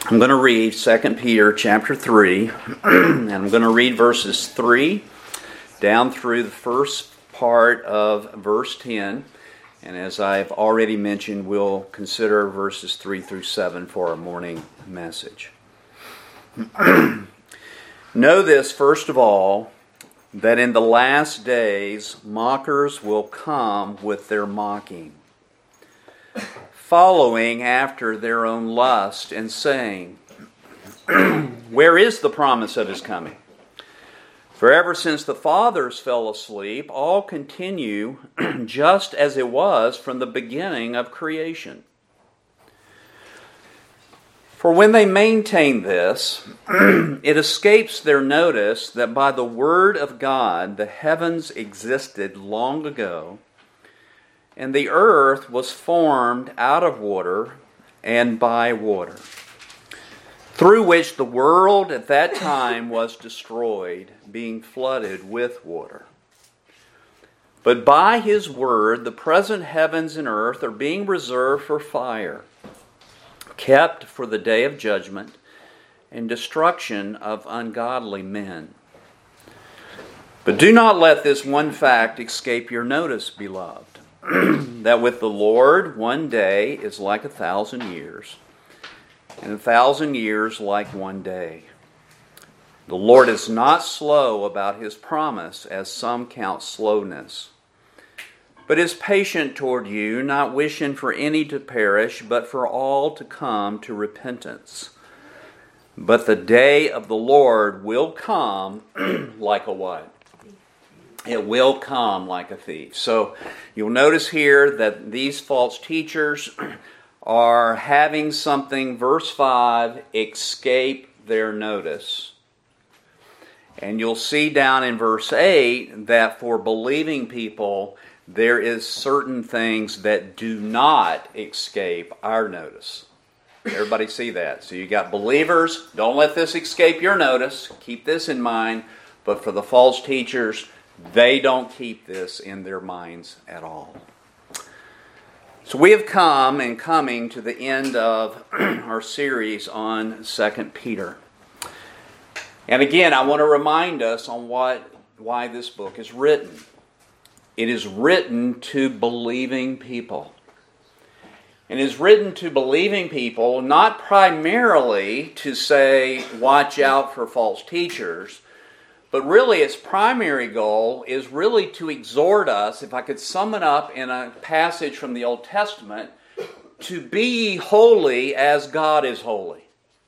I'm going to read 2 Peter chapter 3, and I'm going to read verses 3 down through the first part of verse 10. And as I've already mentioned, we'll consider verses 3 through 7 for our morning message. Know this, first of all, that in the last days mockers will come with their mocking, following after their own lust, and saying, where is the promise of his coming? For ever since the fathers fell asleep, all continue just as it was from the beginning of creation. For when they maintain this, it escapes their notice that by the word of God the heavens existed long ago, and the earth was formed out of water and by water, through which the world at that time was destroyed, being flooded with water. But by his word the present heavens and earth are being reserved for fire, kept for the day of judgment and destruction of ungodly men. But do not let this one fact escape your notice, beloved, that with the Lord 1 day is like 1,000 years, and 1,000 years like 1 day. The Lord is not slow about his promise, as some count slowness, but is patient toward you, not wishing for any to perish, but for all to come to repentance. But the day of the Lord will come like a what? It will come like a thief. So you'll notice here that these false teachers are having something, verse 5, escape their notice. And you'll see down in verse 8 that for believing people, there is certain things that do not escape our notice. Everybody see that? So you got believers, don't let this escape your notice. Keep this in mind. But for the false teachers, they don't keep this in their minds at all. So we have coming to the end of our series on 2 Peter. And again, I want to remind us on why this book is written. It is written to believing people. And it is written to believing people not primarily to say, watch out for false teachers, but really its primary goal is really to exhort us, if I could sum it up in a passage from the Old Testament, to be ye holy as God is holy.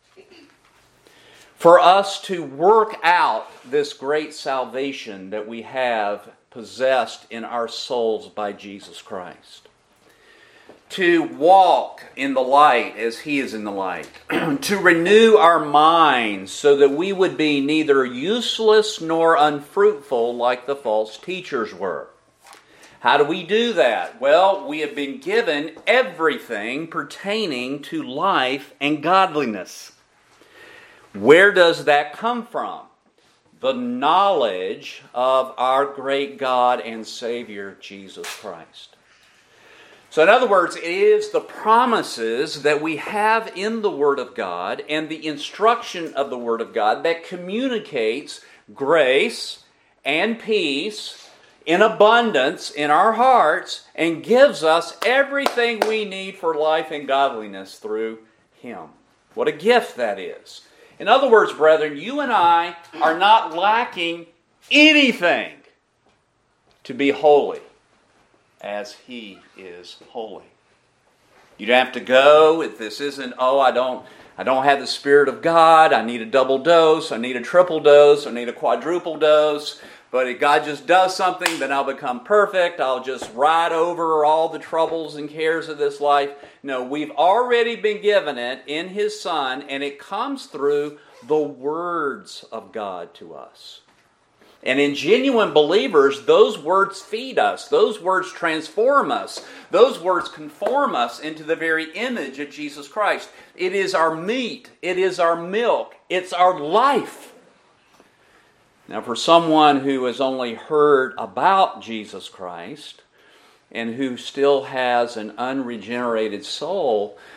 For us to work out this great salvation that we have possessed in our souls by Jesus Christ. To walk in the light as He is in the light. To renew our minds so that we would be neither useless nor unfruitful like the false teachers were. How do we do that? Well, we have been given everything pertaining to life and godliness. Where does that come from? The knowledge of our great God and Savior, Jesus Christ. So in other words, it is the promises that we have in the Word of God and the instruction of the Word of God that communicates grace and peace in abundance in our hearts and gives us everything we need for life and godliness through Him. What a gift that is. In other words, brethren, you and I are not lacking anything to be holy as He is holy. You don't have to go if this isn't, I don't have the Spirit of God, I need a double dose, I need a triple dose, I need a quadruple dose, but if God just does something, then I'll become perfect, I'll just ride over all the troubles and cares of this life. No, we've already been given it in His Son, and it comes through the words of God to us. And in genuine believers, those words feed us. Those words transform us. Those words conform us into the very image of Jesus Christ. It is our meat. It is our milk. It's our life. Now, for someone who has only heard about Jesus Christ and who still has an unregenerated soul,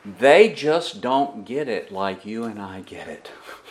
They just don't get it like you and I get it.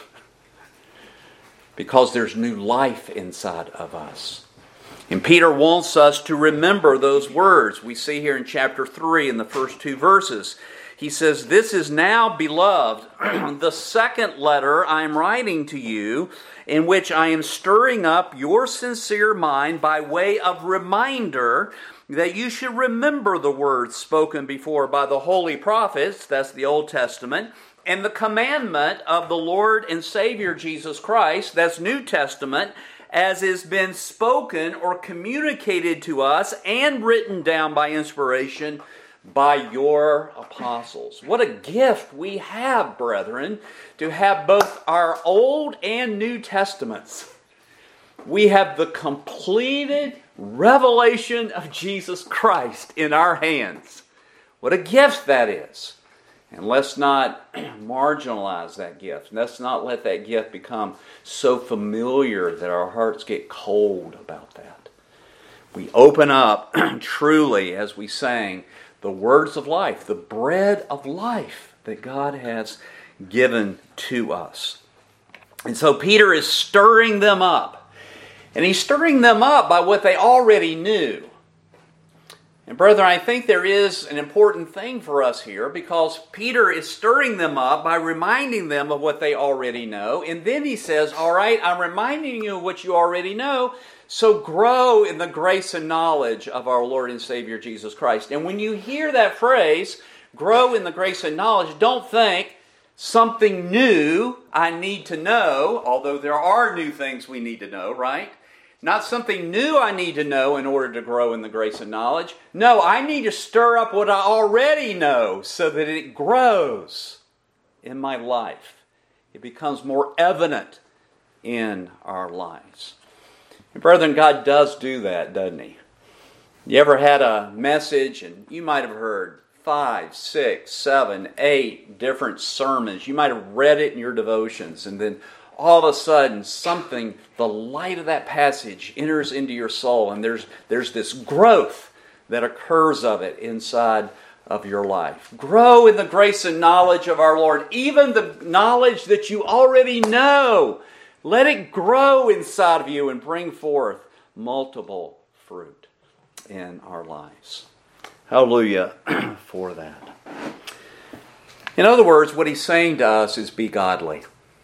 Because there's new life inside of us. And Peter wants us to remember those words. We see here in chapter 3 in the first 2 verses. He says, "This is now, beloved, the second letter I am writing to you, in which I am stirring up your sincere mind by way of reminder that you should remember the words spoken before by the holy prophets," that's the Old Testament, "and the commandment of the Lord and Savior Jesus Christ," that's New Testament, "as has been spoken or communicated to us and written down by inspiration by your apostles." What a gift we have, brethren, to have both our Old and New Testaments. We have the completed revelation of Jesus Christ in our hands. What a gift that is. And let's not marginalize that gift. Let's not let that gift become so familiar that our hearts get cold about that. We open up truly, as we sang, the words of life, the bread of life that God has given to us. And so Peter is stirring them up. And he's stirring them up by what they already knew. And brethren, I think there is an important thing for us here, because Peter is stirring them up by reminding them of what they already know. And then he says, all right, I'm reminding you of what you already know, so grow in the grace and knowledge of our Lord and Savior Jesus Christ. And when you hear that phrase, grow in the grace and knowledge, don't think something new I need to know, although there are new things we need to know, right? Not something new I need to know in order to grow in the grace and knowledge. No, I need to stir up what I already know so that it grows in my life. It becomes more evident in our lives. And brethren, God does do that, doesn't He? You ever had a message and you might have heard 5, 6, 7, 8 different sermons. You might have read it in your devotions, and then all of a sudden, something, the light of that passage enters into your soul, and there's this growth that occurs of it inside of your life. Grow in the grace and knowledge of our Lord, even the knowledge that you already know. Let it grow inside of you and bring forth multiple fruit in our lives. Hallelujah for that. In other words, what he's saying to us is be godly.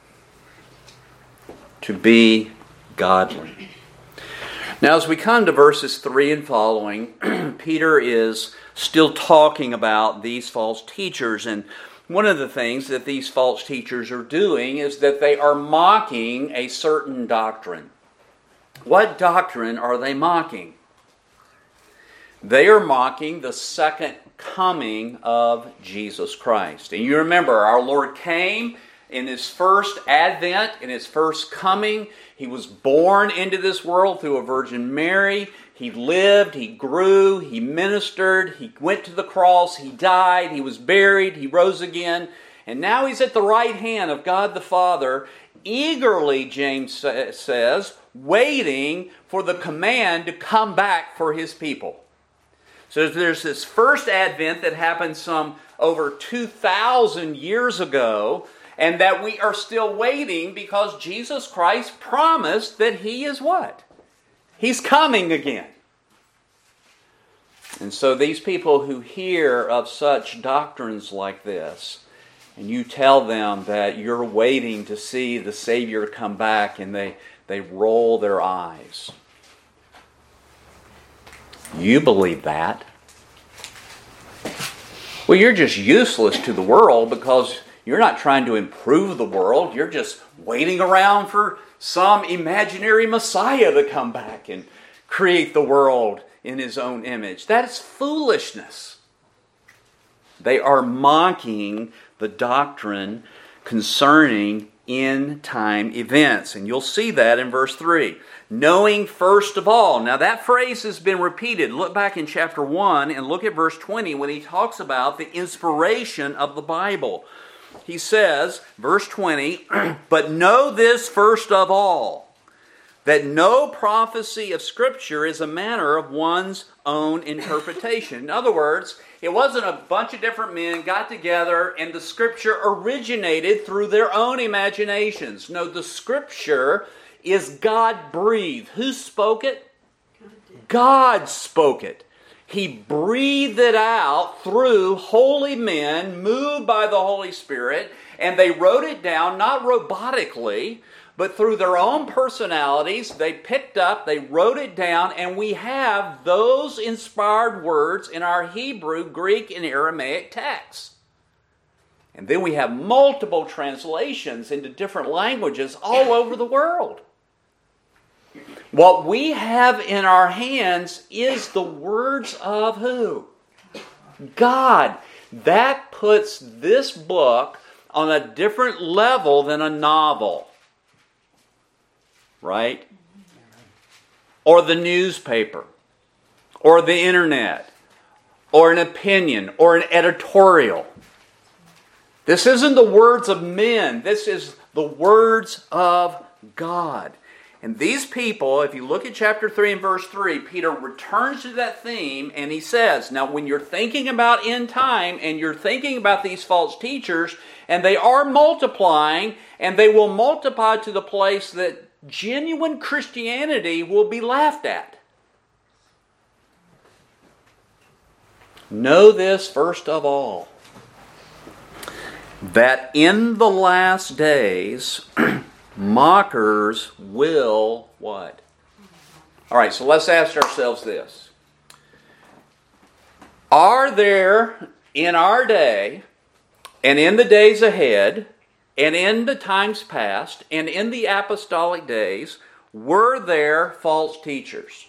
To be godly. Now, as we come to verses 3 and following, Peter is still talking about these false teachers. And one of the things that these false teachers are doing is that they are mocking a certain doctrine. What doctrine are they mocking? They are mocking the second coming of Jesus Christ. And you remember, our Lord came in His first advent, in His first coming. He was born into this world through a Virgin Mary. He lived, He grew, He ministered, He went to the cross, He died, He was buried, He rose again. And now He's at the right hand of God the Father, eagerly, James says, waiting for the command to come back for His people. So there's this first advent that happened some over 2,000 years ago, and that we are still waiting because Jesus Christ promised that He is what? He's coming again. And so these people who hear of such doctrines like this, and you tell them that you're waiting to see the Savior come back, and they roll their eyes. You believe that? Well, you're just useless to the world because you're not trying to improve the world. You're just waiting around for some imaginary Messiah to come back and create the world in His own image. That is foolishness. They are mocking the doctrine concerning end-time events. And you'll see that in verse 3. Knowing first of all. Now that phrase has been repeated. Look back in chapter 1 and look at verse 20 when he talks about the inspiration of the Bible. He says, verse 20, but know this first of all, that no prophecy of Scripture is a matter of one's own interpretation. In other words, it wasn't a bunch of different men got together and the Scripture originated through their own imaginations. No, the Scripture is God-breathed. Who spoke it? God spoke it. He breathed it out through holy men moved by the Holy Spirit, and they wrote it down, not robotically, but through their own personalities. They picked up, they wrote it down, and we have those inspired words in our Hebrew, Greek, and Aramaic texts. And then we have multiple translations into different languages all over the world. What we have in our hands is the words of who? God. That puts this book on a different level than a novel. Right? Or the newspaper, or the internet, or an opinion, or an editorial. This isn't the words of men. This is the words of God. And these people, if you look at chapter 3 and verse 3, Peter returns to that theme and he says, now when you're thinking about end time and you're thinking about these false teachers, and they are multiplying, and they will multiply to the place that genuine Christianity will be laughed at. Know this first of all, that in the last days, mockers will what? All right, so let's ask ourselves this. Are there in our day and in the days ahead and in the times past and in the apostolic days, were there false teachers?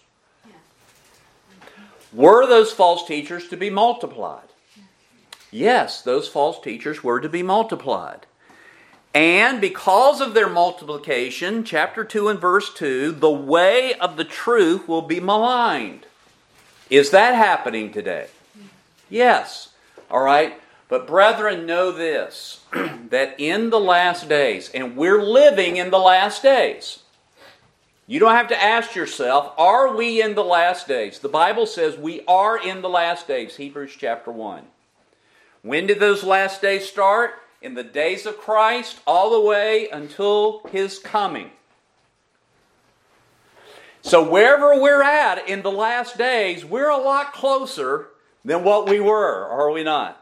Were those false teachers to be multiplied? Yes, those false teachers were to be multiplied. And because of their multiplication, chapter 2 and verse 2, the way of the truth will be maligned. Is that happening today? Yes. All right. But brethren, know this, that in the last days, and we're living in the last days. You don't have to ask yourself, are we in the last days? The Bible says we are in the last days, Hebrews chapter 1. When did those last days start? In the days of Christ, all the way until His coming. So wherever we're at in the last days, we're a lot closer than what we were, are we not?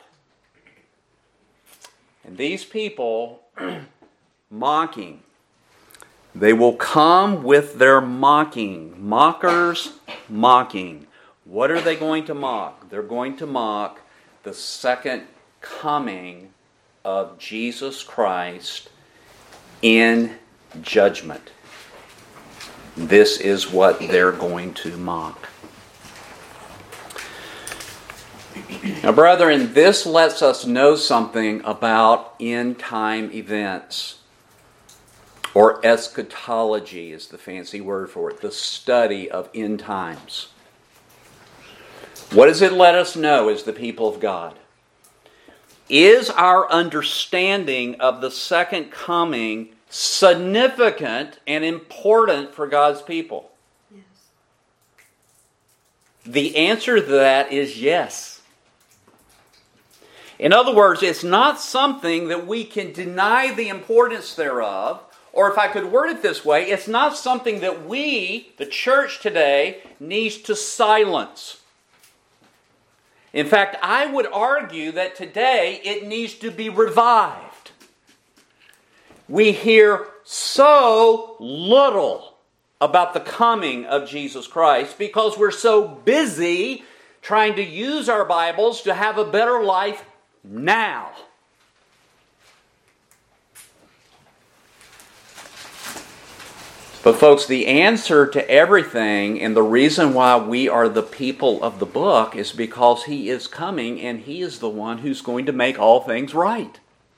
And these people mocking, they will come with their mocking. Mockers mocking. What are they going to mock? They're going to mock the second coming of Jesus Christ in judgment. This is what they're going to mock. Now, brethren, this lets us know something about end-time events. Or eschatology is the fancy word for it. The study of end times. What does it let us know as the people of God? Is our understanding of the second coming significant and important for God's people? Yes. The answer to that is yes. In other words, it's not something that we can deny the importance thereof, or if I could word it this way, it's not something that we, the church today, needs to silence. In fact, I would argue that today it needs to be revived. We hear so little about the coming of Jesus Christ because we're so busy trying to use our Bibles to have a better life now. But folks, the answer to everything and the reason why we are the people of the book is because He is coming and He is the one who's going to make all things right.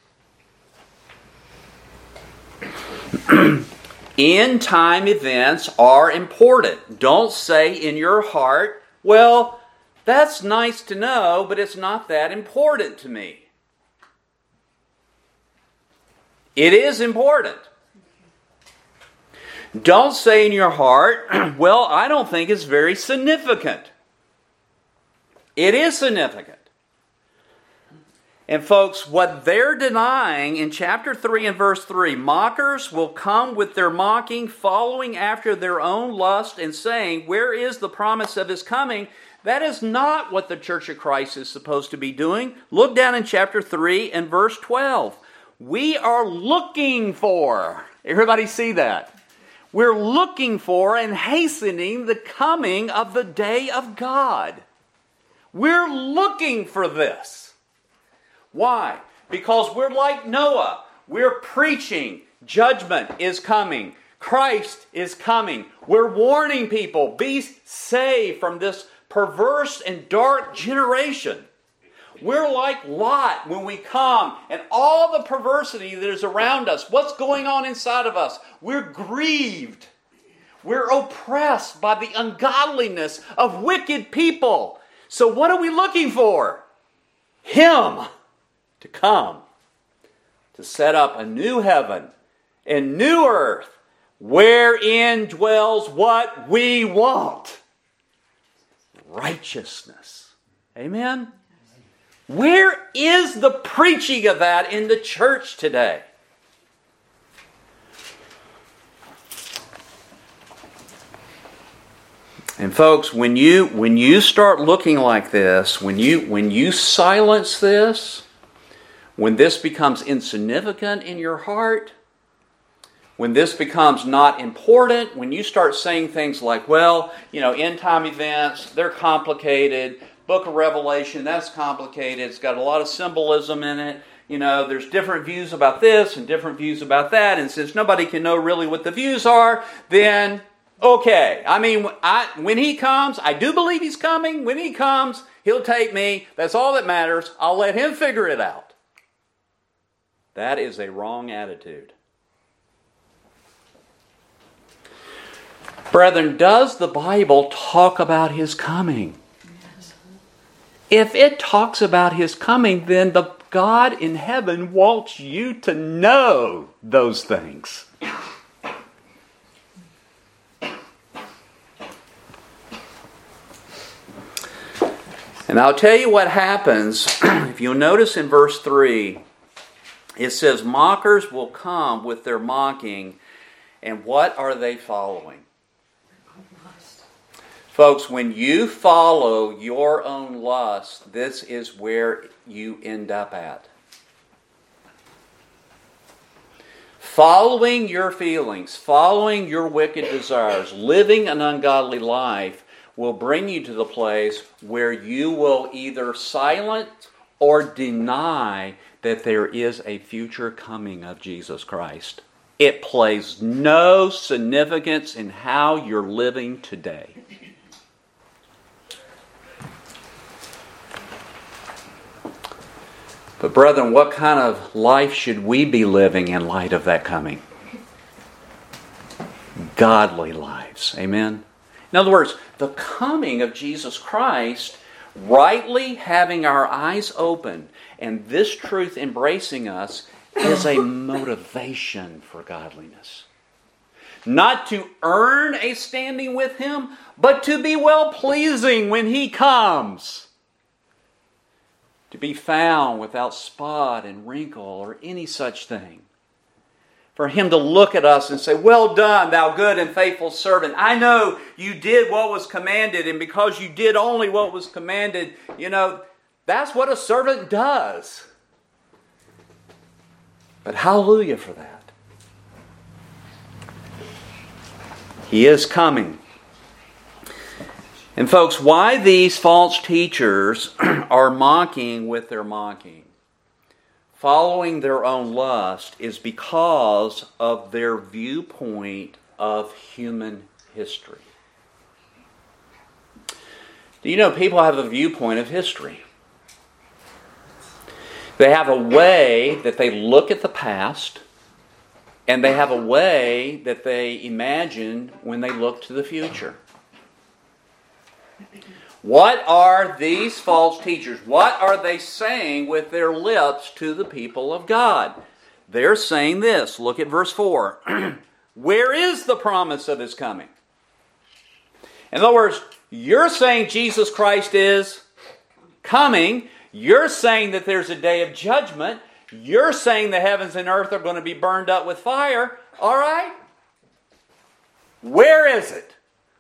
End time events are important. Don't say in your heart, well, that's nice to know, but it's not that important to me. It is important. Don't say in your heart, well, I don't think it's very significant. It is significant. And folks, what they're denying in chapter 3 and verse 3, mockers will come with their mocking, following after their own lust and saying, where is the promise of His coming? That is not what the Church of Christ is supposed to be doing. Look down in chapter 3 and verse 12. We are looking for, everybody see that? We're looking for and hastening the coming of the day of God. We're looking for this. Why? Because we're like Noah. We're preaching. Judgment is coming. Christ is coming. We're warning people, be saved from this perverse and dark generation. We're like Lot when we come and all the perversity that is around us. What's going on inside of us? We're grieved. We're oppressed by the ungodliness of wicked people. So what are we looking for? Him to come, to set up a new heaven and new earth wherein dwells what we want. Righteousness. Amen? Where is the preaching of that in the church today? And folks, when you start looking like this, when you silence this, when this becomes insignificant in your heart, when this becomes not important, when you start saying things like, well, end time events, they're complicated. Book of Revelation, that's complicated. It's got a lot of symbolism in it. There's different views about this and different views about that. And since nobody can know really what the views are, then, okay. When He comes, I do believe He's coming. When He comes, He'll take me. That's all that matters. I'll let Him figure it out. That is a wrong attitude. Brethren, does the Bible talk about His coming? If it talks about His coming, then the God in heaven wants you to know those things. And I'll tell you what happens. If you'll notice in verse 3, it says, mockers will come with their mocking, and what are they following? Folks, when you follow your own lust, this is where you end up at. Following your feelings, following your wicked desires, living an ungodly life will bring you to the place where you will either silence or deny that there is a future coming of Jesus Christ. It plays no significance in how you're living today. But brethren, what kind of life should we be living in light of that coming? Godly lives. Amen? In other words, the coming of Jesus Christ, rightly having our eyes open, and this truth embracing us, is a motivation for godliness. Not to earn a standing with Him, but to be well-pleasing when He comes. To be found without spot and wrinkle or any such thing. For Him to look at us and say, well done, thou good and faithful servant. I know you did what was commanded, and because you did only what was commanded, that's what a servant does. But hallelujah for that. He is coming. And folks, why these false teachers are mocking with their mocking, following their own lust, is because of their viewpoint of human history. Do you know people have a viewpoint of history? They have a way that they look at the past, and they have a way that they imagine when they look to the future. What are these false teachers? What are they saying with their lips to the people of God? They're saying this. Look at verse 4. Where is the promise of His coming? In other words, you're saying Jesus Christ is coming. You're saying that there's a day of judgment. You're saying the heavens and earth are going to be burned up with fire. All right. Where is it?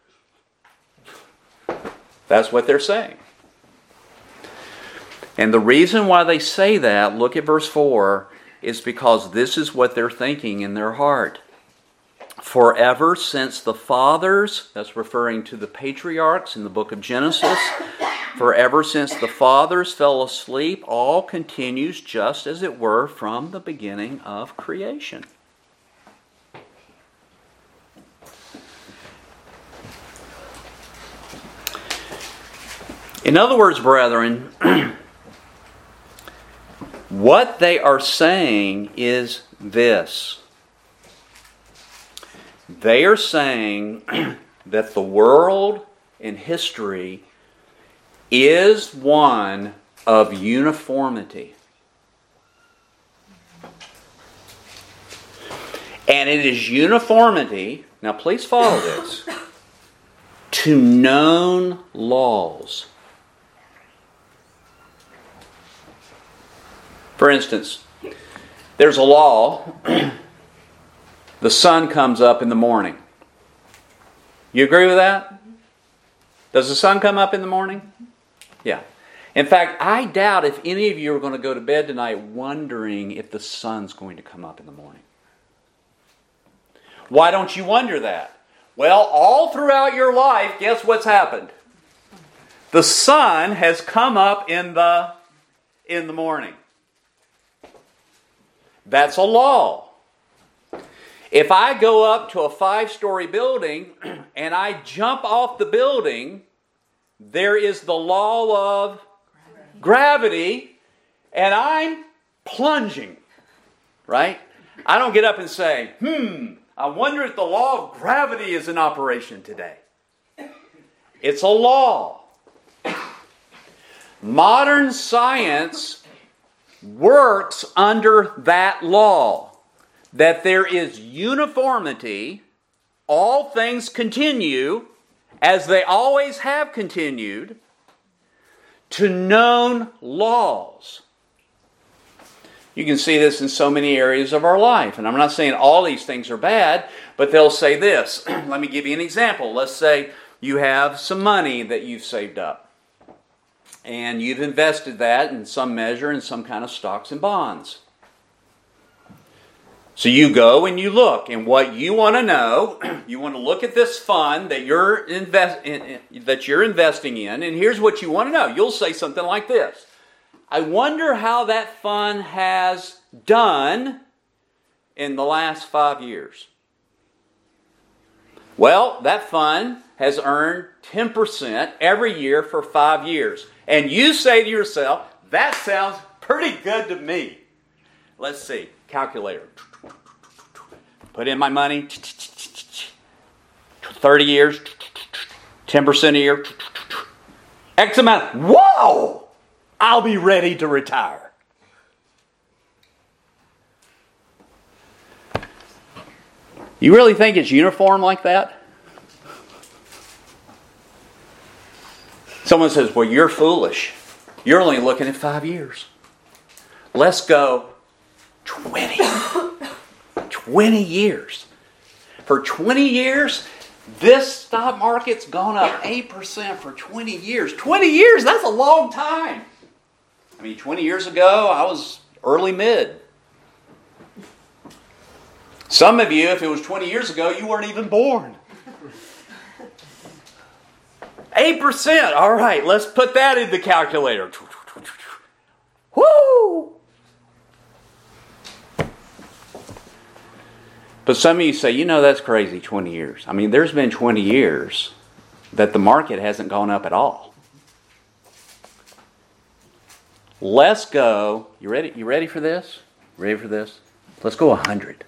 That's what they're saying. And the reason why they say that, look at verse 4, is because this is what they're thinking in their heart. Forever since the fathers, that's referring to the patriarchs in the book of Genesis, forever since the fathers fell asleep, all continues just as it were from the beginning of creation. In other words, brethren, what they are saying is this. They are saying that the world in history is one of uniformity. And it is uniformity, now please follow this, to known laws. For instance, there's a law. The sun comes up in the morning. You agree with that? Does the sun come up in the morning? Yeah. In fact, I doubt if any of you are going to go to bed tonight wondering if the sun's going to come up in the morning. Why don't you wonder that? Well, all throughout your life, guess what's happened? The sun has come up in the morning. That's a law. If I go up to a 5-story building and I jump off the building, there is the law of gravity and I'm plunging, right? I don't get up and say, I wonder if the law of gravity is in operation today. It's a law. Modern science works under that law. That there is uniformity, all things continue, as they always have continued, to known laws. You can see this in so many areas of our life. And I'm not saying all these things are bad, but they'll say this. Let me give you an example. Let's say you have some money that you've saved up. And you've invested that in some measure in some kind of stocks and bonds. So you go and you look, and what you want to know, you want to look at this fund that you're investing in, and here's what you want to know. You'll say something like this. I wonder how that fund has done in the last 5 years. Well, that fund has earned 10% every year for 5 years. And you say to yourself, that sounds pretty good to me. Let's see, calculator. Put in my money, 30 years, 10% a year, X amount. Whoa! I'll be ready to retire. You really think it's uniform like that? Someone says, well, you're foolish. You're only looking at 5 years. Let's go 20. 20 years. For 20 years, this stock market's gone up 8% for 20 years. 20 years, that's a long time. I mean, 20 years ago, I was early mid. Some of you, if it was 20 years ago, you weren't even born. 8%. All right, let's put that in the calculator. Woo! But some of you say, that's crazy, 20 years. I mean, there's been 20 years that the market hasn't gone up at all. Let's go. You ready for this? Ready for this? Let's go 100.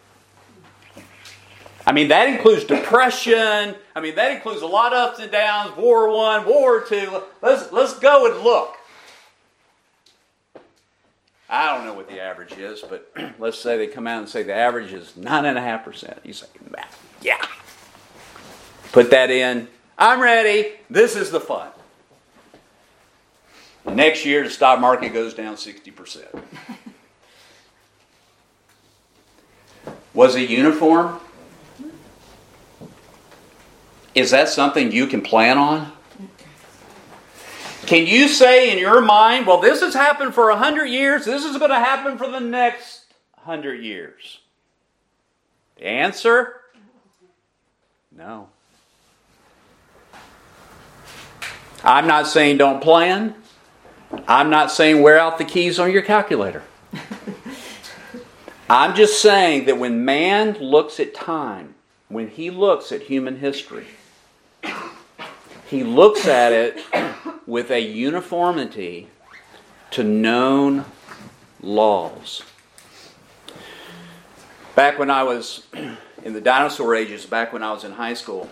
I mean, that includes depression. I mean, that includes a lot of ups and downs, War I, War II. Let's go and look. I don't know what the average is, but let's say they come out and say the average is 9.5%. You say, Yeah. Put that in. I'm ready. This is the fun. Next year, the stock market goes down 60%. Was it uniform? Is that something you can plan on? Can you say in your mind, well, this has happened for 100 years, this is going to happen for the next 100 years? The answer? No. I'm not saying don't plan. I'm not saying wear out the keys on your calculator. I'm just saying that when man looks at time, when he looks at human history, he looks at it with a uniformity to known laws. Back when I was in the dinosaur ages, back when I was in high school,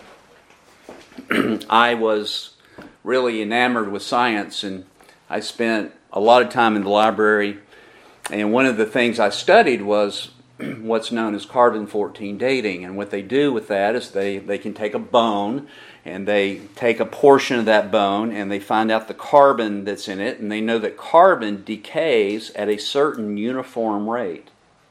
I was really enamored with science, and I spent a lot of time in the library. And one of the things I studied was what's known as carbon-14 dating. And what they do with that is they can take a bone, and they take a portion of that bone, and they find out the carbon that's in it, and they know that carbon decays at a certain uniform rate.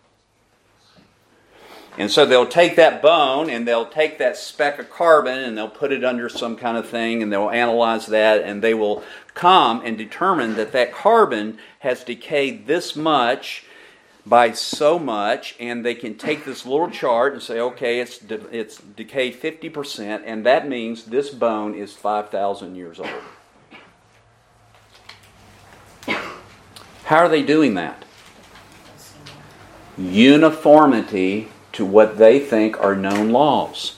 And so they'll take that bone, and they'll take that speck of carbon, and they'll put it under some kind of thing, and they'll analyze that, and they will come and determine that that carbon has decayed this much by so much, and they can take this little chart and say, okay, it's decayed 50%, and that means this bone is 5,000 years old. How are they doing that? Uniformity to what they think are known laws.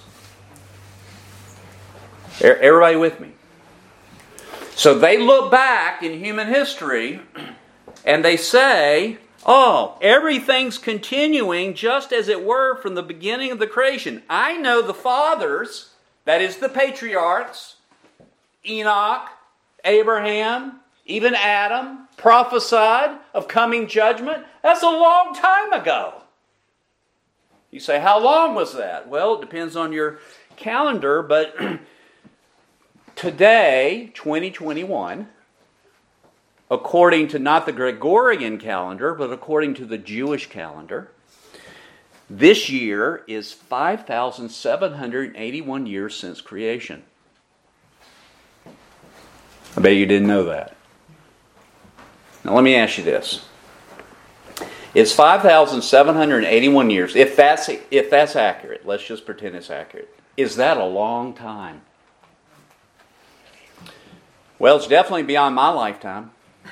Everybody with me? So they look back in human history and they say, oh, everything's continuing just as it were from the beginning of the creation. I know the fathers, that is the patriarchs, Enoch, Abraham, even Adam, prophesied of coming judgment. That's a long time ago. You say, how long was that? Well, it depends on your calendar, but today, 2021, according to not the Gregorian calendar, but according to the Jewish calendar, this year is 5,781 years since creation. I bet you didn't know that. Now let me ask you this. It's 5,781 years. If that's accurate, let's just pretend it's accurate. Is that a long time? Well, it's definitely beyond my lifetime.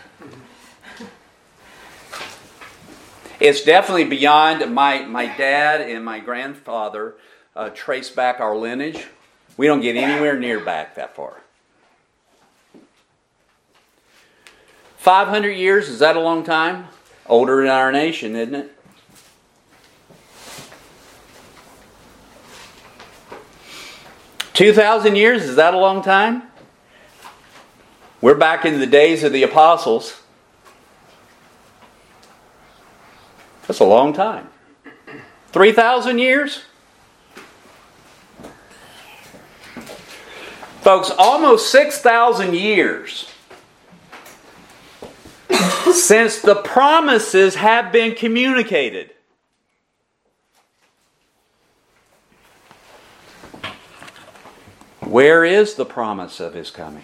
It's definitely beyond my dad and my grandfather trace back our lineage. We don't get anywhere near back that far. 500 years, is that a long time? Older in our nation, isn't it? $2,000 years, is that a long time? We're back in the days of the apostles. That's a long time. 3,000 years? Folks, almost 6,000 years since the promises have been communicated. Where is the promise of His coming?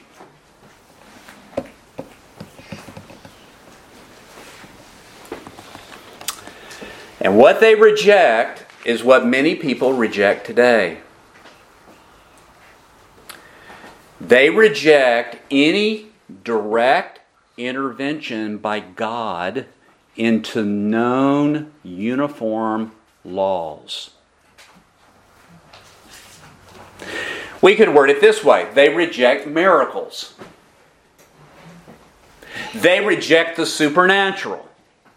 And what they reject is what many people reject today. They reject any direct intervention by God into known uniform laws. We could word it this way. They reject miracles. They reject the supernatural.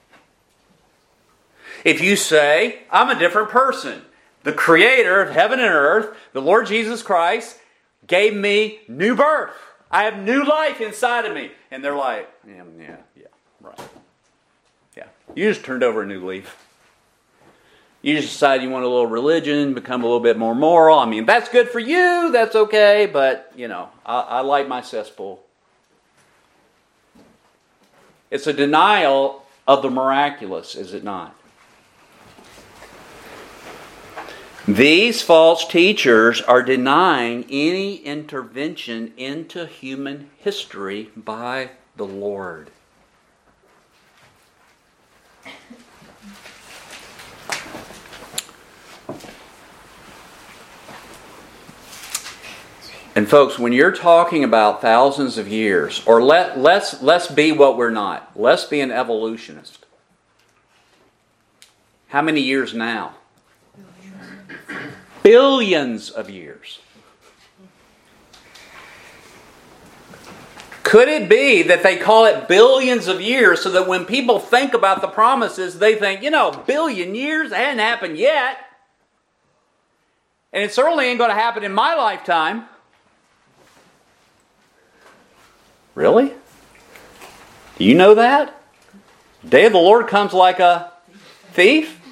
If you say, I'm a different person, the Creator of heaven and earth, the Lord Jesus Christ, gave me new birth. I have new life inside of me. And they're like, yeah, right. Yeah, you just turned over a new leaf. You just decide you want a little religion, become a little bit more moral. I mean, that's good for you, that's okay, but, I like my cesspool. It's a denial of the miraculous, is it not? These false teachers are denying any intervention into human history by the Lord. And folks, when you're talking about thousands of years, or let's be what we're not. Let's be an evolutionist. How many years now? Billions of years. Could it be that they call it billions of years so that when people think about the promises, they think, billion years, that hadn't happened yet. And it certainly ain't going to happen in my lifetime. Really? Do you know that? Day of the Lord comes like a thief?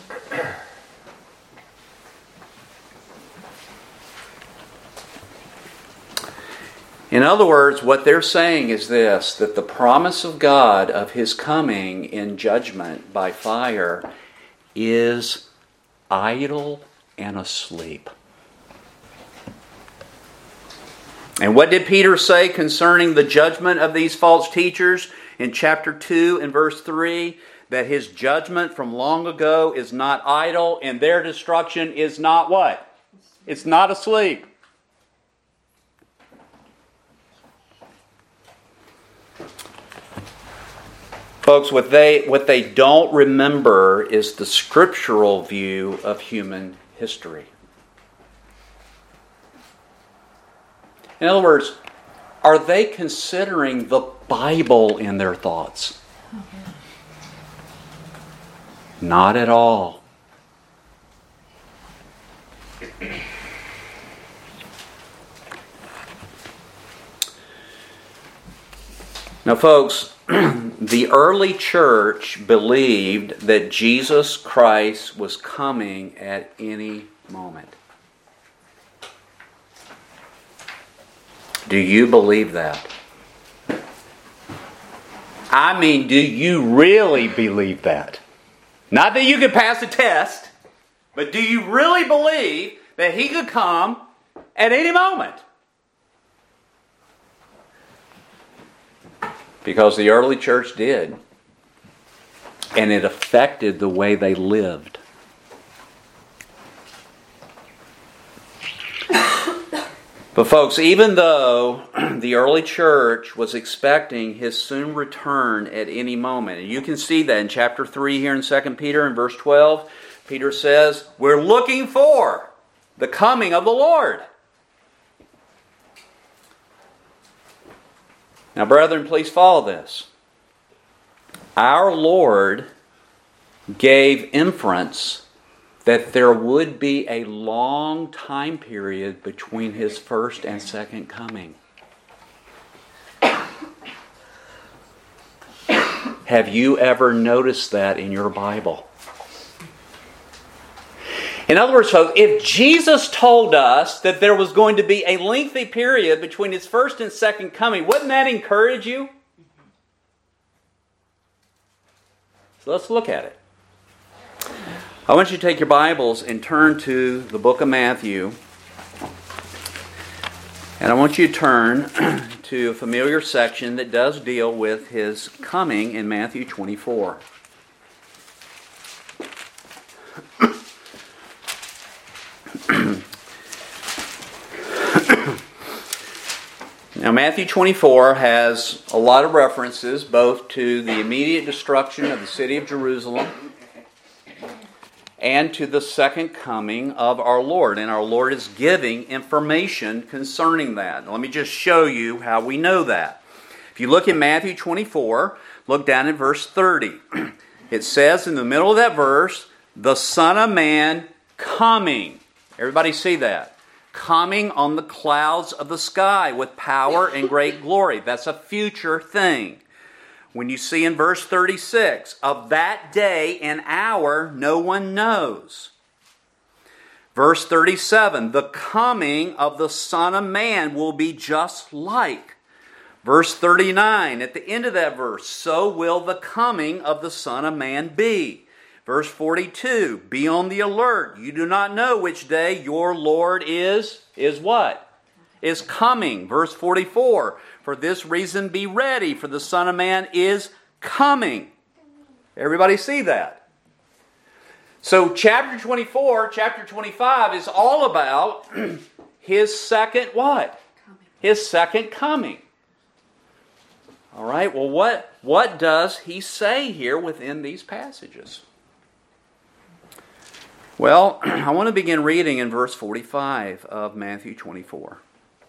In other words, what they're saying is this, that the promise of God of His coming in judgment by fire is idle and asleep. And what did Peter say concerning the judgment of these false teachers in chapter 2 and verse 3? That his judgment from long ago is not idle and their destruction is not what? It's not asleep. Folks, what they don't remember is the scriptural view of human history. In other words, are they considering the Bible in their thoughts? Not at all. Now, folks, the early church believed that Jesus Christ was coming at any moment. Do you believe that? I mean, do you really believe that? Not that you could pass a test, but do you really believe that He could come at any moment? Because the early church did. And it affected the way they lived. But folks, even though the early church was expecting His soon return at any moment, and you can see that in chapter 3 here in 2 Peter in verse 12, Peter says, we're looking for the coming of the Lord. Now, brethren, please follow this. Our Lord gave inference that there would be a long time period between His first and second coming. Have you ever noticed that in your Bible? In other words, folks, if Jesus told us that there was going to be a lengthy period between His first and second coming, wouldn't that encourage you? So let's look at it. I want you to take your Bibles and turn to the book of Matthew. And I want you to turn to a familiar section that does deal with His coming in Matthew 24. Now, Matthew 24 has a lot of references both to the immediate destruction of the city of Jerusalem and to the second coming of our Lord. And our Lord is giving information concerning that. Now, let me just show you how we know that. If you look in Matthew 24, look down at verse 30. It says in the middle of that verse, the Son of Man coming. Everybody see that? Coming on the clouds of the sky with power and great glory. That's a future thing. When you see in verse 36, of that day and hour no one knows. Verse 37, the coming of the Son of Man will be just like. Verse 39, at the end of that verse, so will the coming of the Son of Man be. Verse 42, be on the alert. You do not know which day your Lord is what? Is coming. Verse 44, for this reason be ready, for the Son of Man is coming. Everybody see that? So chapter 24, chapter 25 is all about His second what? His second coming. All right, well what does He say here within these passages? Well, I want to begin reading in verse 45 of Matthew 24.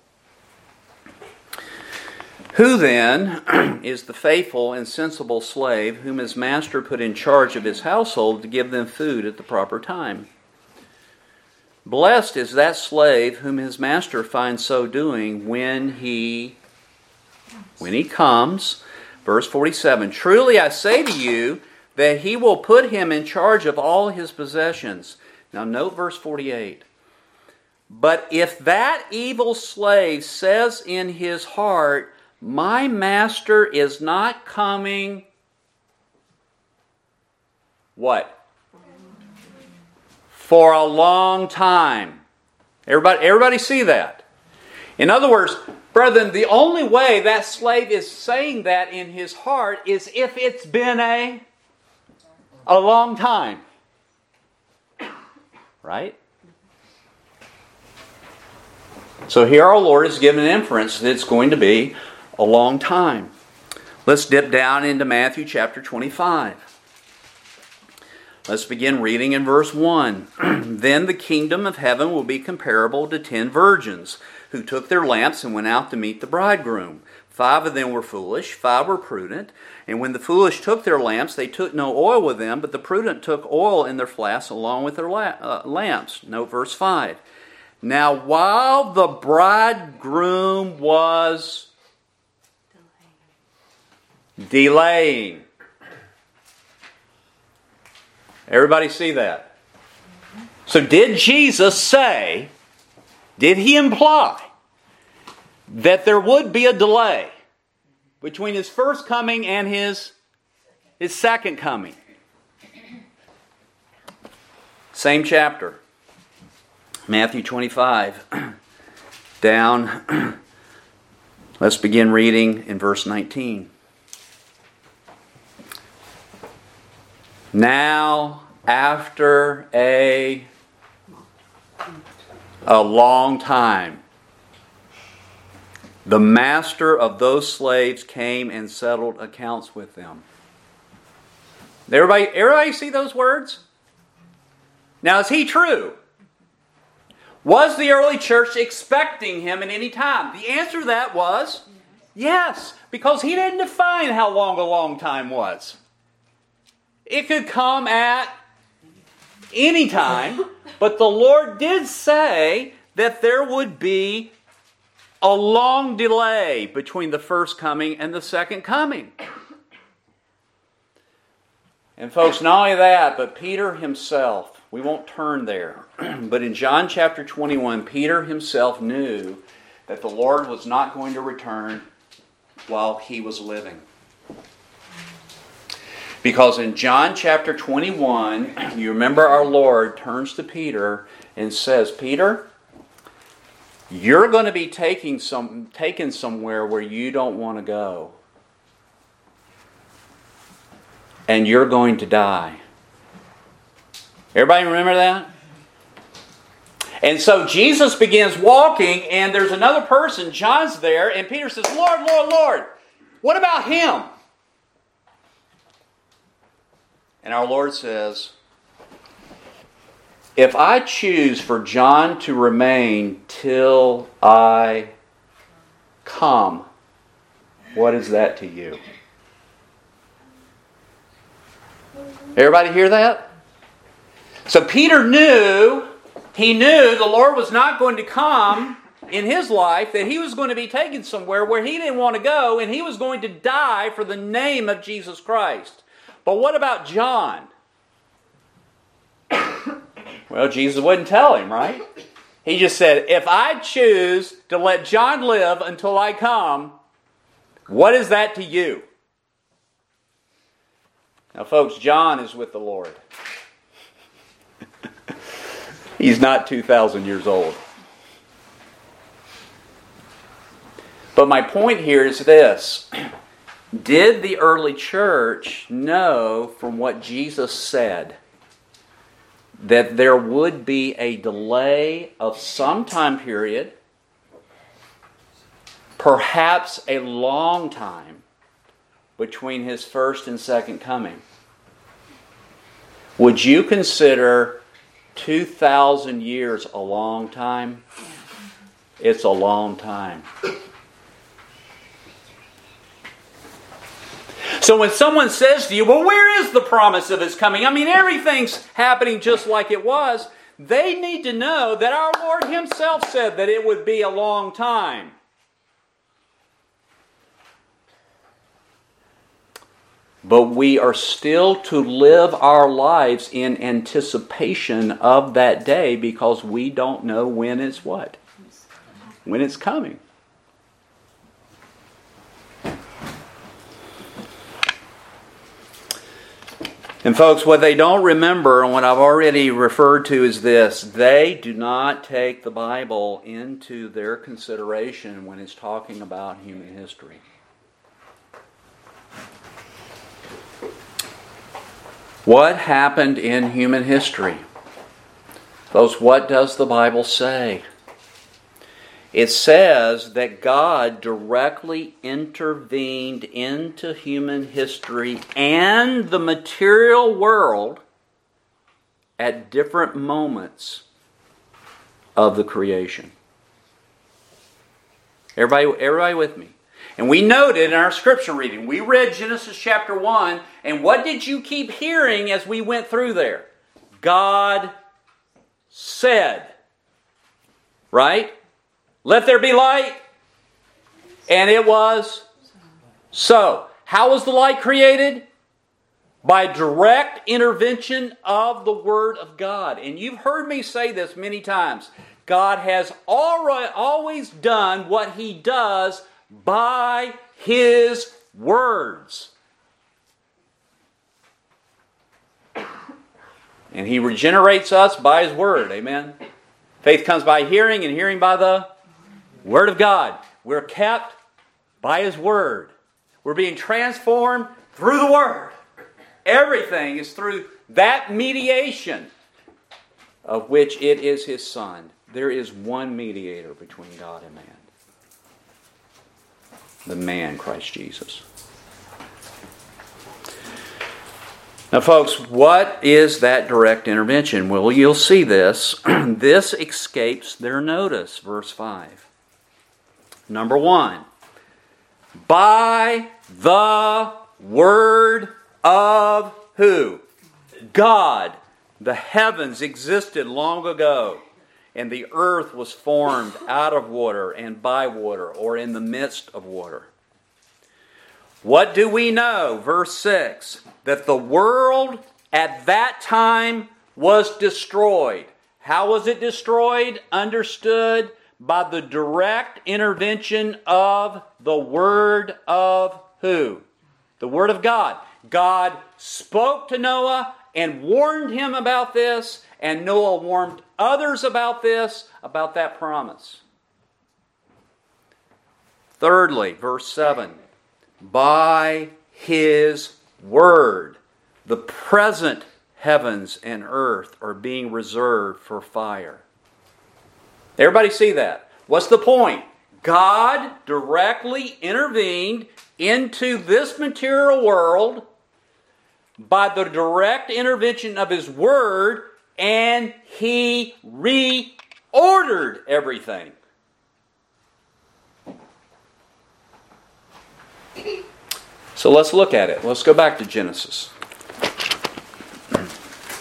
Who then is the faithful and sensible slave whom his master put in charge of his household to give them food at the proper time? Blessed is that slave whom his master finds so doing when he comes. Verse 47, truly I say to you that he will put him in charge of all his possessions. Now note verse 48. But if that evil slave says in his heart, my master is not coming, what? For a long time. Everybody see that? In other words, brethren, the only way that slave is saying that in his heart is if it's been a long time. Right? So here our Lord is giving an inference that it's going to be a long time. Let's dip down into Matthew chapter 25. Let's begin reading in verse 1. Then the kingdom of heaven will be comparable to 10 virgins who took their lamps and went out to meet the bridegroom. 5 of them were foolish, 5 were prudent. And when the foolish took their lamps, they took no oil with them, but the prudent took oil in their flasks along with their lamps. Note verse 5. Now while the bridegroom was delaying. Everybody see that? So did Jesus say, did He imply that there would be a delay between His first coming and His second coming? Same chapter. Matthew 25. Down. Let's begin reading in verse 19. Now, after a long time, the master of those slaves came and settled accounts with them. Everybody see those words? Now, is he true? Was the early church expecting him at any time? The answer to that was yes, because he didn't define how long a long time was. It could come at any time, but the Lord did say that there would be a long delay between the first coming and the second coming. And folks, not only that, but Peter himself, we won't turn there, but in John chapter 21, Peter himself knew that the Lord was not going to return while he was living. Because in John chapter 21, you remember our Lord turns to Peter and says, Peter, you're going to be taken somewhere where you don't want to go. And you're going to die. Everybody remember that? And so Jesus begins walking, and there's another person, John's there, and Peter says, Lord, Lord, Lord, what about him? And our Lord says, if I choose for John to remain till I come, what is that to you? Everybody hear that? So Peter knew, he knew the Lord was not going to come in his life that he was going to be taken somewhere where he didn't want to go, and he was going to die for the name of Jesus Christ. But what about John? Well, Jesus wouldn't tell him, right? He just said, if I choose to let John live until I come, what is that to you? Now, folks, John is with the Lord. He's not 2,000 years old. But my point here is this. Did the early church know from what Jesus said that there would be a delay of some time period, perhaps a long time, between His first and second coming? Would you consider 2,000 years a long time? It's a long time. So when someone says to you, well, where is the promise of His coming? I mean, everything's happening just like it was. They need to know that our Lord Himself said that it would be a long time. But we are still to live our lives in anticipation of that day, because we don't know when it's what? When it's coming. And folks, what they don't remember, and what I've already referred to, is this. They do not take the Bible into their consideration when it's talking about human history. What happened in human history? Folks, what does the Bible say? It says that God directly intervened into human history and the material world at different moments of the creation. Everybody with me? And we noted in our scripture reading, we read Genesis chapter 1, and what did you keep hearing as we went through there? God said. Right? Let there be light. And it was so. How was the light created? By direct intervention of the Word of God. And you've heard me say this many times. God has always done what He does by His words. And He regenerates us by His Word. Amen? Faith comes by hearing, and hearing by the Word of God. We're kept by His Word. We're being transformed through the Word. Everything is through that mediation, of which it is His Son. There is one mediator between God and man. The man, Christ Jesus. Now, folks, what is that direct intervention? Well, you'll see this. This escapes their notice. Verse 5. Number 1. By the word of who? God. The heavens existed long ago, and the earth was formed out of water and by water, or in the midst of water. What do we know? Verse 6. That the world at that time was destroyed. How was it destroyed? Understood by the direct intervention of the Word of who? The Word of God. God spoke to Noah and warned him about this, and Noah warned others about this, about that promise. Thirdly, verse 7. By His Word, the present heavens and earth are being reserved for fire. Everybody see that? What's the point? God directly intervened into this material world by the direct intervention of His Word, and He reordered everything. So let's look at it. Let's go back to Genesis.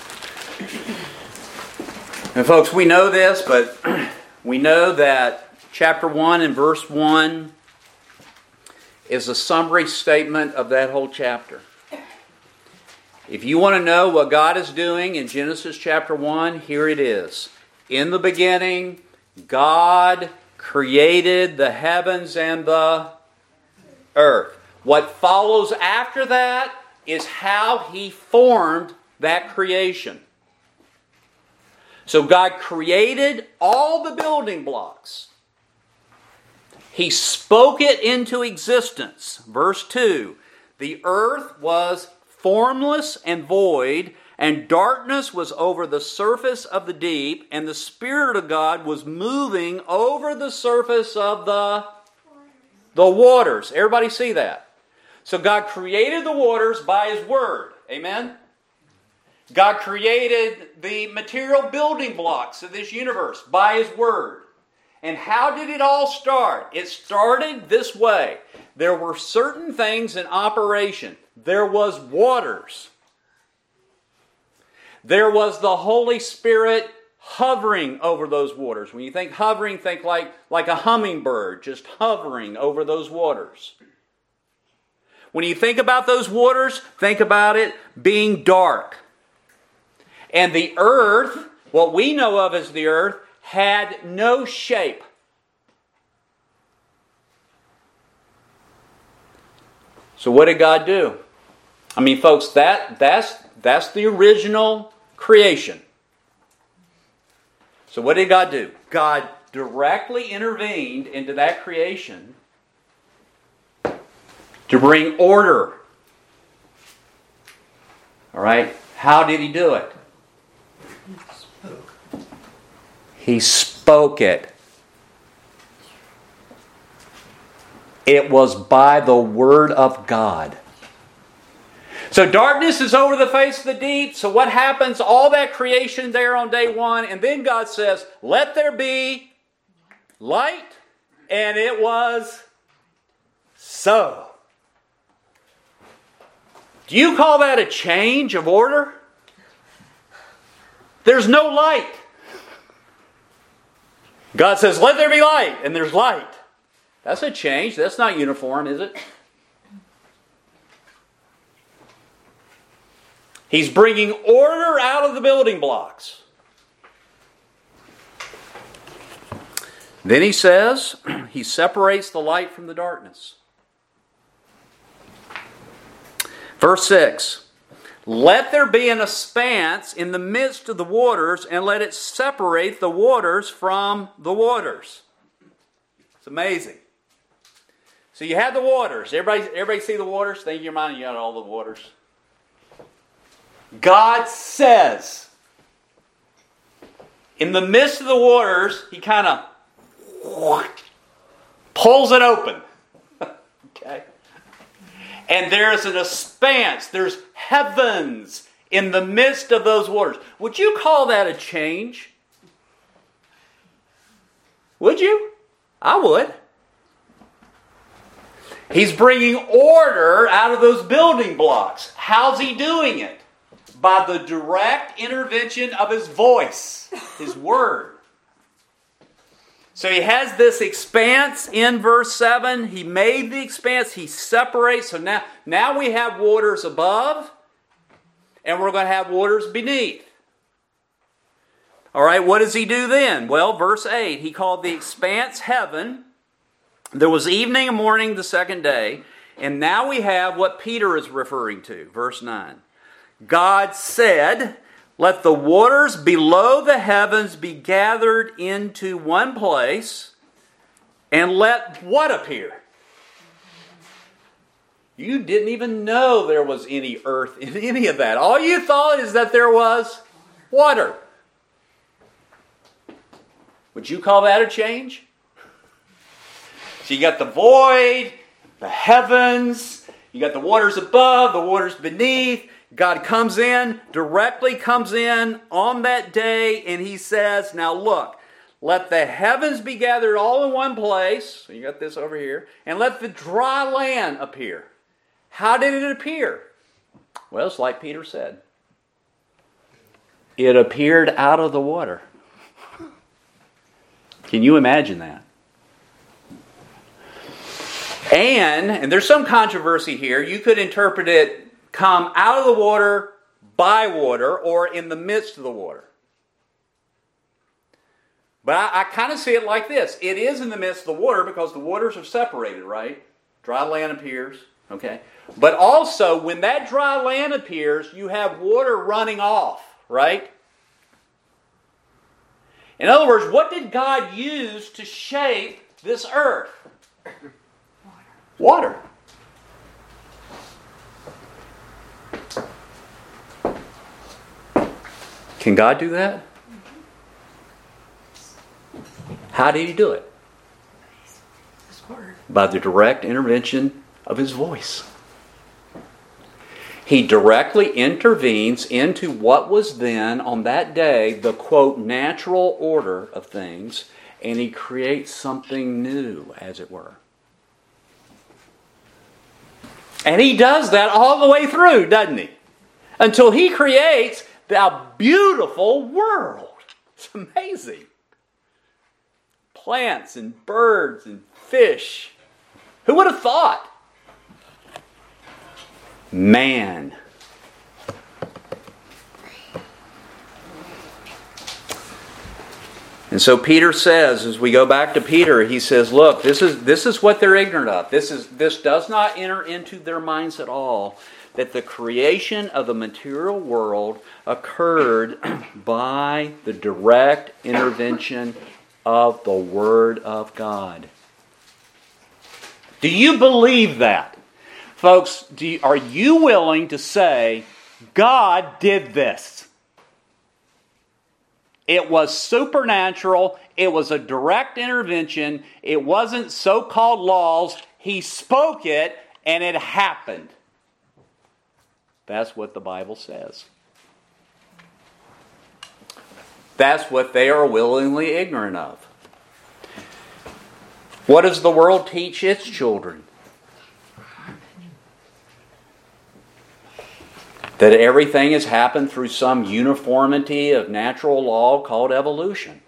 And folks, we know this, but we know that chapter 1 and verse 1 is a summary statement of that whole chapter. If you want to know what God is doing in Genesis chapter 1, here it is. In the beginning, God created the heavens and the earth. What follows after that is how He formed that creation. So God created all the building blocks. He spoke it into existence. Verse 2, the earth was formless and void, and darkness was over the surface of the deep, and the Spirit of God was moving over the surface of the waters. Everybody see that? So God created the waters by His Word. Amen? God created the material building blocks of this universe by His Word. And how did it all start? It started this way. There were certain things in operation. There was waters. There was the Holy Spirit hovering over those waters. When you think hovering, think like a hummingbird just hovering over those waters. When you think about those waters, think about it being dark. And the earth, what we know of as the earth, had no shape. So what did God do? I mean, folks, that's the original creation. So what did God do? God directly intervened into that creation to bring order. All right? How did He do it? He spoke it. It was by the Word of God. So darkness is over the face of the deep. So what happens? All that creation there on day one. And then God says, let there be light. And it was so. Do you call that a change of order? There's no light. God says, let there be light. And there's light. That's a change. That's not uniform, is it? He's bringing order out of the building blocks. Then He says, He separates the light from the darkness. Verse 6, let there be an expanse in the midst of the waters, and let it separate the waters from the waters. It's amazing. So you have the waters. Everybody see the waters? Think in your mind you got all the waters. God says, in the midst of the waters, He kind of pulls it open. Okay? And there's an expanse. There's heavens in the midst of those waters. Would you call that a change? Would you? I would. He's bringing order out of those building blocks. How's He doing it? By the direct intervention of His voice, His Word. So He has this expanse in verse 7. He made the expanse. He separates. So now we have waters above, and we're going to have waters beneath. All right, what does He do then? Well, verse 8, He called the expanse heaven. There was evening and morning the second day. And now we have what Peter is referring to. Verse 9. God said, let the waters below the heavens be gathered into one place, and let what appear? You didn't even know there was any earth in any of that. All you thought is that there was water. Would you call that a change? So you got the void, the heavens, you got the waters above, the waters beneath. God comes in, directly comes in on that day, and He says, now look, let the heavens be gathered all in one place. So you got this over here. And let the dry land appear. How did it appear? Well, it's like Peter said. It appeared out of the water. Can you imagine that? And there's some controversy here, you could interpret it come out of the water, by water, or in the midst of the water. But I kind of see it like this. It is in the midst of the water because the waters are separated, right? Dry land appears, okay? But also, when that dry land appears, you have water running off, right? In other words, what did God use to shape this earth? Water. Can God do that? How did He do it? By the direct intervention of His voice. He directly intervenes into what was then, on that day, the, quote, natural order of things, and He creates something new, as it were. And He does that all the way through, doesn't He? Until He creates the beautiful world. It's amazing. Plants and birds and fish. Who would have thought? Man. And so Peter says, as we go back to Peter, he says, look, this is what they're ignorant of. This does not enter into their minds at all, that the creation of the material world occurred by the direct intervention of the Word of God. Do you believe that? Folks, are you willing to say, God did this? It was supernatural. It was a direct intervention. It wasn't so-called laws. He spoke it and it happened. That's what the Bible says. That's what they are willingly ignorant of. What does the world teach its children? That everything has happened through some uniformity of natural law called evolution.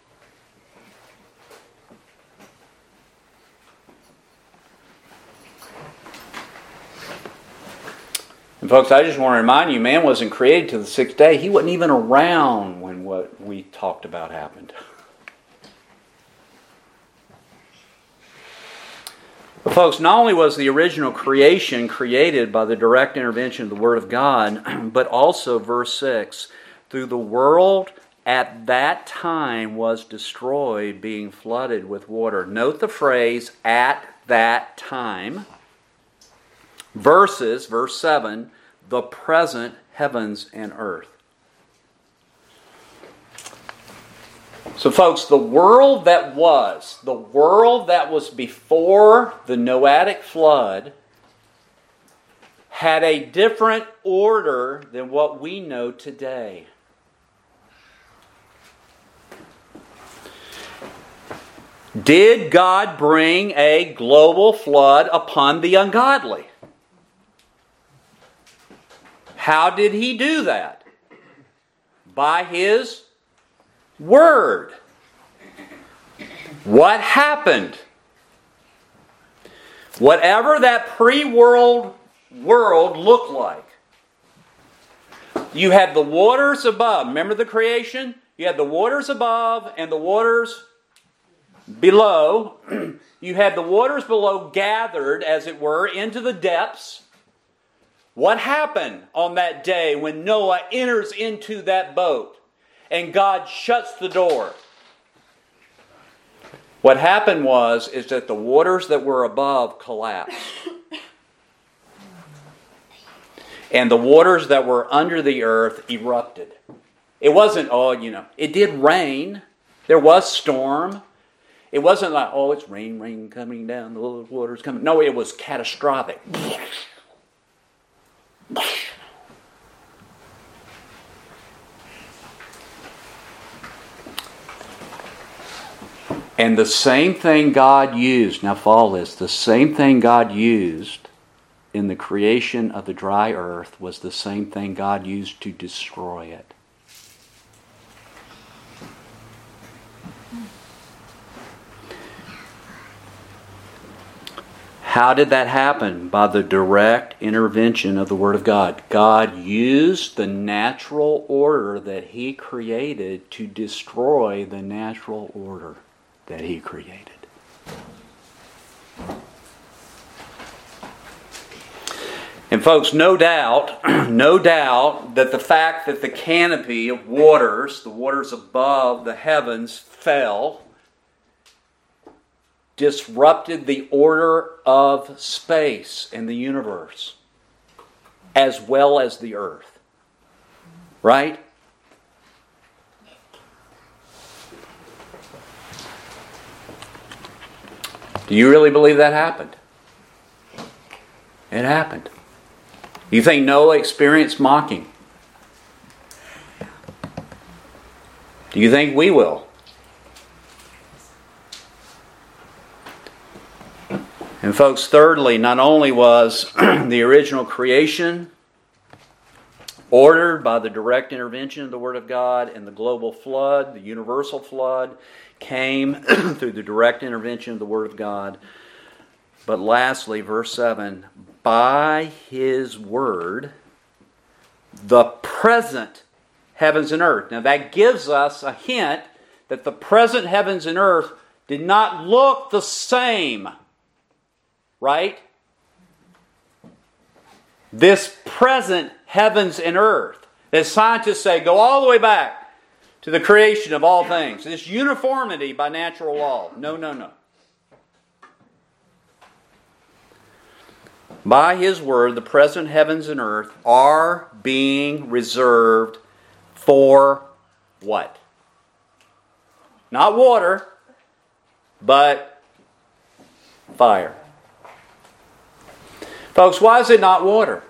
And folks, I just want to remind you, man wasn't created till the sixth day. He wasn't even around when what we talked about happened. But folks, not only was the original creation created by the direct intervention of the Word of God, but also, verse 6, through the world at that time was destroyed, being flooded with water. Note the phrase, at that time, versus, verse 7, the present heavens and earth. So folks, the world that was before the Noahic flood, had a different order than what we know today. Did God bring a global flood upon the ungodly? How did He do that? By His Word. What happened? Whatever that pre-world world looked like. You had the waters above. Remember the creation? You had the waters above and the waters below. You had the waters below gathered, as it were, into the depths. What happened on that day when Noah enters into that boat and God shuts the door? What happened is that the waters that were above collapsed. And the waters that were under the earth erupted. It wasn't, it did rain. There was storm. It wasn't like, it's rain coming down, the water's coming. No, it was catastrophic. And the same thing God used, now follow this, the same thing God used in the creation of the dry earth was the same thing God used to destroy it. How did that happen? By the direct intervention of the Word of God. God used the natural order that He created to destroy the natural order that He created. And folks, no doubt that the fact that the canopy of waters, the waters above the heavens, fell, disrupted the order of space and the universe, as well as the earth. Right? Do you really believe that happened? It happened. You think Noah experienced mocking? Do you think we will? And folks, thirdly, not only was the original creation ordered by the direct intervention of the Word of God, and the global flood, the universal flood, came through the direct intervention of the Word of God. But lastly, verse 7, by His Word, the present heavens and earth. Now that gives us a hint that the present heavens and earth did not look the same. Right? This present heavens and earth, as scientists say, go all the way back to the creation of all things. This uniformity by natural law. No. By His Word, the present heavens and earth are being reserved for what? Not water, but fire. Folks, why is it not water?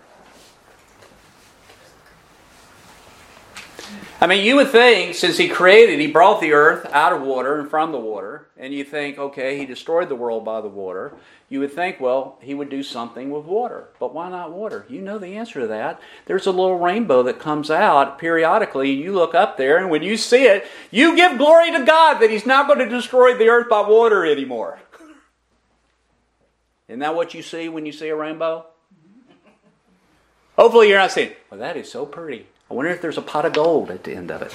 I mean, you would think, since He created, He brought the earth out of water and from the water, and you think, okay, He destroyed the world by the water. You would think, well, He would do something with water. But why not water? You know the answer to that. There's a little rainbow that comes out periodically, and you look up there, and when you see it, you give glory to God that He's not going to destroy the earth by water anymore. Isn't that what you see when you see a rainbow? Hopefully you're not saying, well, that is so pretty. I wonder if there's a pot of gold at the end of it.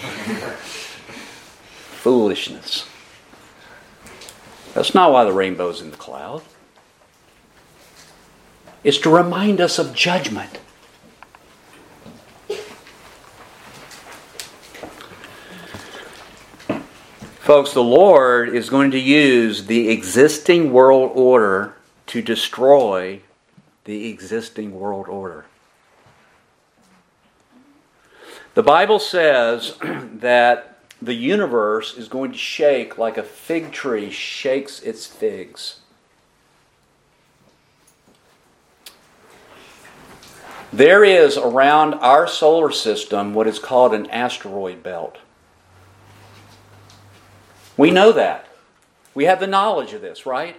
Foolishness. That's not why the rainbow's in the cloud. It's to remind us of judgment. Folks, the Lord is going to use the existing world order to destroy the existing world order. The Bible says that the universe is going to shake like a fig tree shakes its figs. There is around our solar system what is called an asteroid belt. We know that. We have the knowledge of this, right?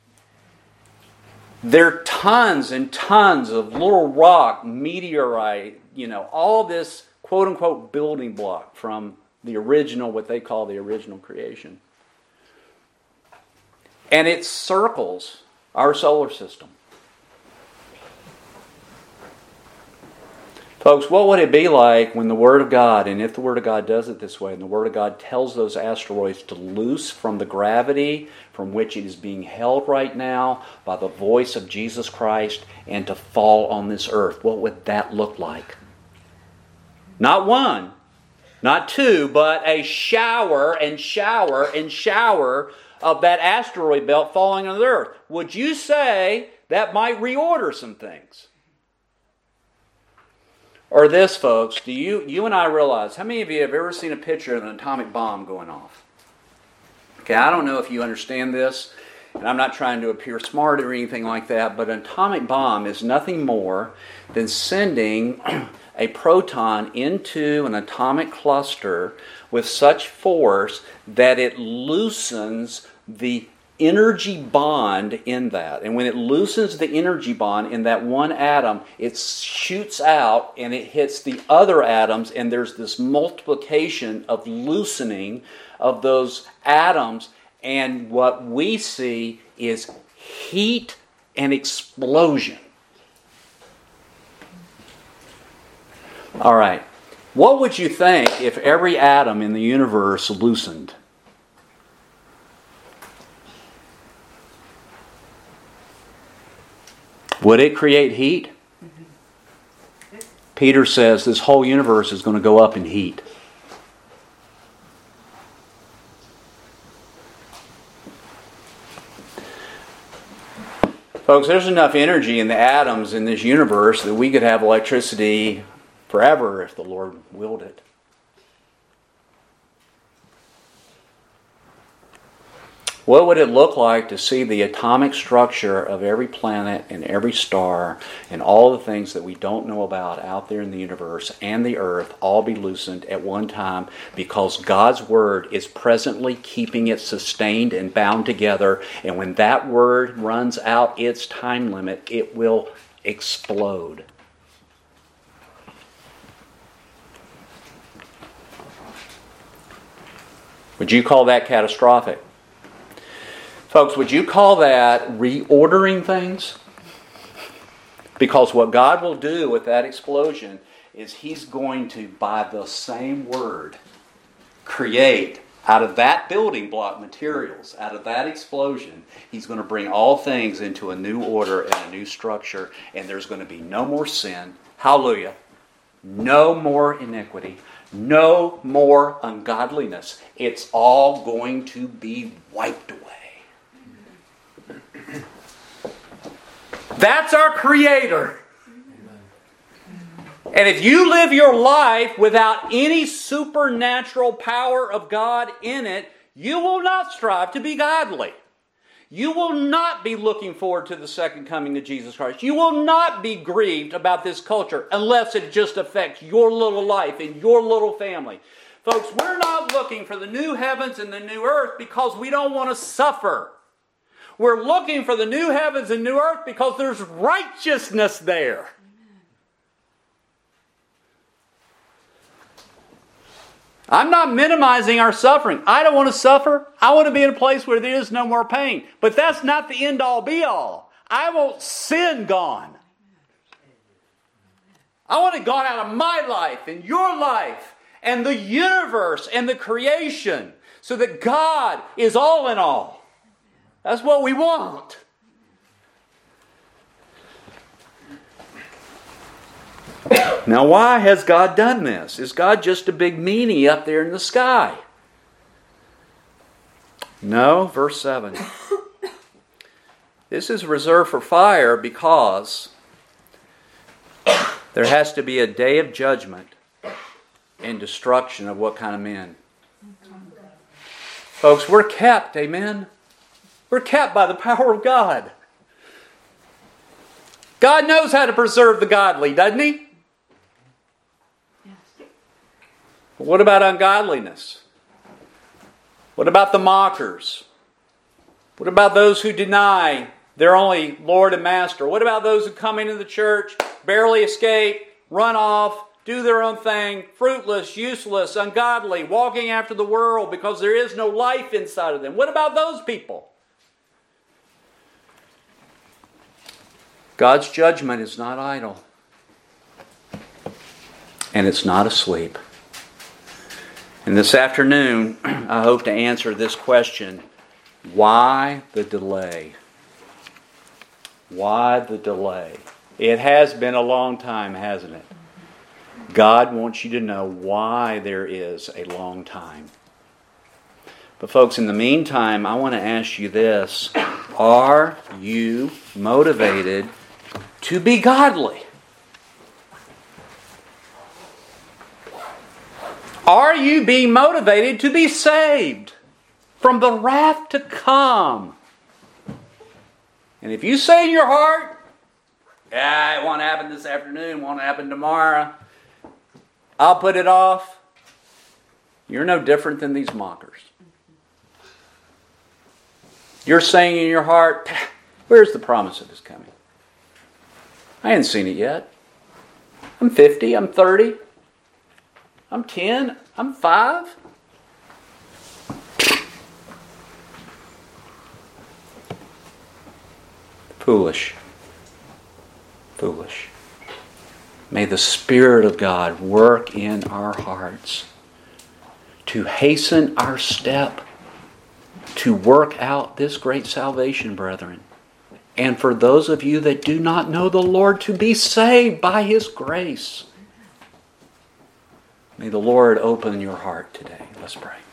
There are tons and tons of little rock, meteorite, all this quote-unquote building block from the original, what they call the original creation. And it circles our solar system. Folks, what would it be like when the Word of God, and if the Word of God does it this way, and the Word of God tells those asteroids to loose from the gravity from which it is being held right now by the voice of Jesus Christ and to fall on this earth? What would that look like? Not one, not two, but a shower and shower and shower of that asteroid belt falling on the earth. Would you say that might reorder some things? Or this, folks, do you and I realize, how many of you have ever seen a picture of an atomic bomb going off? Okay, I don't know if you understand this, and I'm not trying to appear smart or anything like that, but an atomic bomb is nothing more than sending a proton into an atomic cluster with such force that it loosens the energy bond in that. And when it loosens the energy bond in that one atom, it shoots out and it hits the other atoms, and there's this multiplication of loosening of those atoms, and what we see is heat an explosion. All right. What would you think if every atom in the universe loosened? Would it create heat? Peter says this whole universe is going to go up in heat. Folks, there's enough energy in the atoms in this universe that we could have electricity forever if the Lord willed it. What would it look like to see the atomic structure of every planet and every star and all the things that we don't know about out there in the universe and the earth all be loosened at one time because God's Word is presently keeping it sustained and bound together, and when that Word runs out its time limit, it will explode. Would you call that catastrophic? Folks, would you call that reordering things? Because what God will do with that explosion is He's going to, by the same Word, create out of that building block materials, out of that explosion, He's going to bring all things into a new order and a new structure, and there's going to be no more sin. Hallelujah. No more iniquity. No more ungodliness. It's all going to be wiped away. That's our Creator. And if you live your life without any supernatural power of God in it, you will not strive to be godly. You will not be looking forward to the second coming of Jesus Christ. You will not be grieved about this culture unless it just affects your little life and your little family. Folks, we're not looking for the new heavens and the new earth because we don't want to suffer. We're looking for the new heavens and new earth because there's righteousness there. I'm not minimizing our suffering. I don't want to suffer. I want to be in a place where there is no more pain. But that's not the end-all be-all. I want sin gone. I want it gone out of my life and your life and the universe and the creation so that God is all in all. That's what we want. Now, why has God done this? Is God just a big meanie up there in the sky? No, verse 7. This is reserved for fire because there has to be a day of judgment and destruction of what kind of men? Folks, we're kept, amen? We're kept by the power of God. God knows how to preserve the godly, doesn't He? Yes. But what about ungodliness? What about the mockers? What about those who deny their only Lord and Master? What about those who come into the church, barely escape, run off, do their own thing, fruitless, useless, ungodly, walking after the world because there is no life inside of them? What about those people? God's judgment is not idle. And it's not asleep. And this afternoon, I hope to answer this question. Why the delay? Why the delay? It has been a long time, hasn't it? God wants you to know why there is a long time. But folks, in the meantime, I want to ask you this. Are you motivated to be godly? Are you being motivated to be saved from the wrath to come? And if you say in your heart, it won't happen this afternoon, won't happen tomorrow, I'll put it off, you're no different than these mockers. You're saying in your heart, where's the promise of His coming? I ain't seen it yet. I'm 50, I'm 30, I'm 10, I'm 5. Foolish. Foolish. May the Spirit of God work in our hearts to hasten our step to work out this great salvation, brethren. And for those of you that do not know the Lord, to be saved by His grace. May the Lord open your heart today. Let's pray.